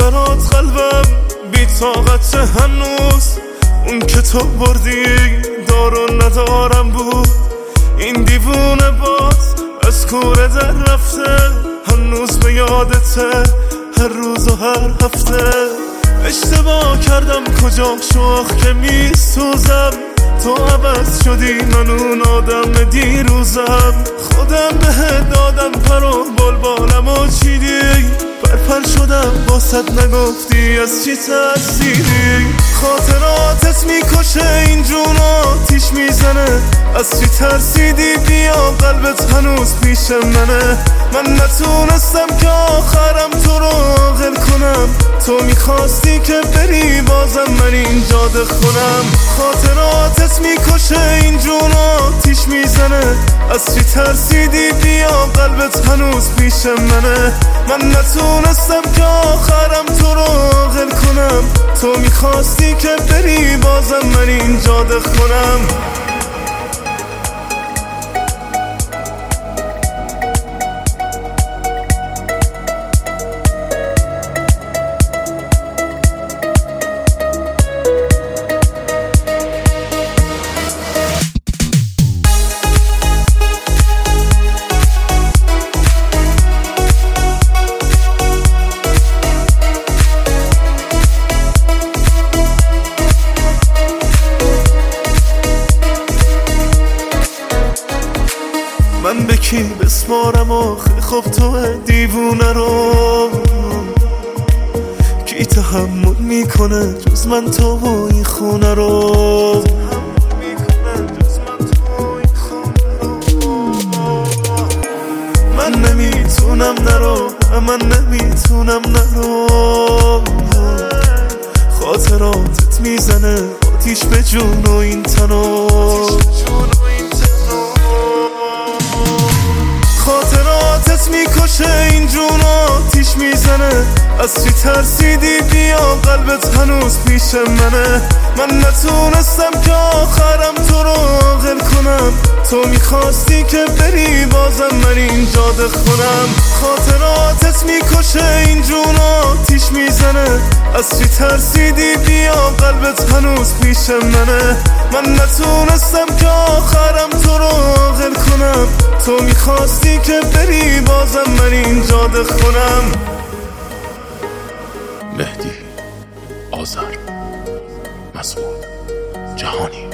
برات قلبم بی طاقت هنوز، اون که تو بردی دارو ندارم بود. این دیوونه باز از کوره در رفته، هنوز به یادته هر روز و هر هفته. اشتباه کردم کجا شوخ که میسوزم، تو عوض شدی من اون آدم دیروزم. خودم بهت دادم پر و بلبالم و چیدی، پرپر شدم باست نگفتی از چی ترسیدی. خاطراتت میکشه این جون آتیش میزنه، از چی ترسیدی بیا قلبت هنوز پیش منه. من نتونستم که آخرم تو رو عاقل کنم، تو میخواستی که بری بازم من اینجا دخونم. خاطراتت میکشه این جون آتیش میزنه، از چی ترسیدی بیا قلبت هنوز پیش منه. من نتونستم که آخرم تو رو عاقل کنم، تو میخواستی که بری بازم من اینجا دخونم. من به کی بسپارم آخه خب تو دیوونه رو، کی تحمل میکنه جز من تو و این خونه رو. من نمیتونم نرو، من نمیتونم نرو. خاطراتت میزنه آتیش به جون و این تنو. خاطراتت میکشه این جون آتیش میزنه، از چی ترسیدی بیا قلبت هنوز پیش منه. من نتونستم که آخرم تو رو عاقل کنم، تو میخواستی که بری بازم من اینجا دخونم. خاطراتت میکشه این جون آتیش میزنه، از چی ترسیدی بیا قلبت هنوز پیش منه. من نتونستم که آخرم تو رو عاقل کنم، تو میخواستی که بری بازم من اینجا دخونم. مهدی آذر، مضمون جهانی.